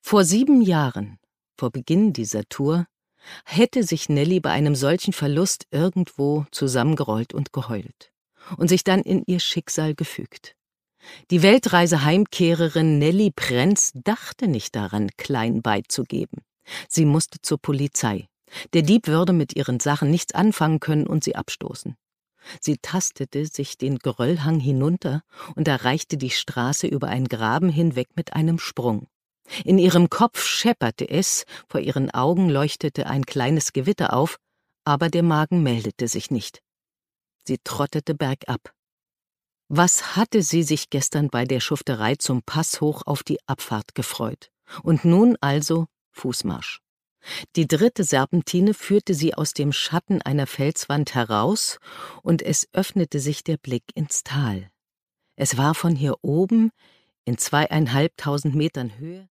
Vor 7 Jahren, vor Beginn dieser Tour, hätte sich Nellie bei einem solchen Verlust irgendwo zusammengerollt und geheult und sich dann in ihr Schicksal gefügt. Die Weltreiseheimkehrerin Nellie Prenz dachte nicht daran, klein beizugeben. Sie musste zur Polizei. Der Dieb würde mit ihren Sachen nichts anfangen können und sie abstoßen. Sie tastete sich den Geröllhang hinunter und erreichte die Straße über einen Graben hinweg mit einem Sprung. In ihrem Kopf schepperte es, vor ihren Augen leuchtete ein kleines Gewitter auf, aber der Magen meldete sich nicht. Sie trottete bergab. Was hatte sie sich gestern bei der Schufterei zum Pass hoch auf die Abfahrt gefreut? Und nun also Fußmarsch. Die 3. Serpentine führte sie aus dem Schatten einer Felswand heraus, und es öffnete sich der Blick ins Tal. Es war von hier oben, in 2.500 Metern Höhe,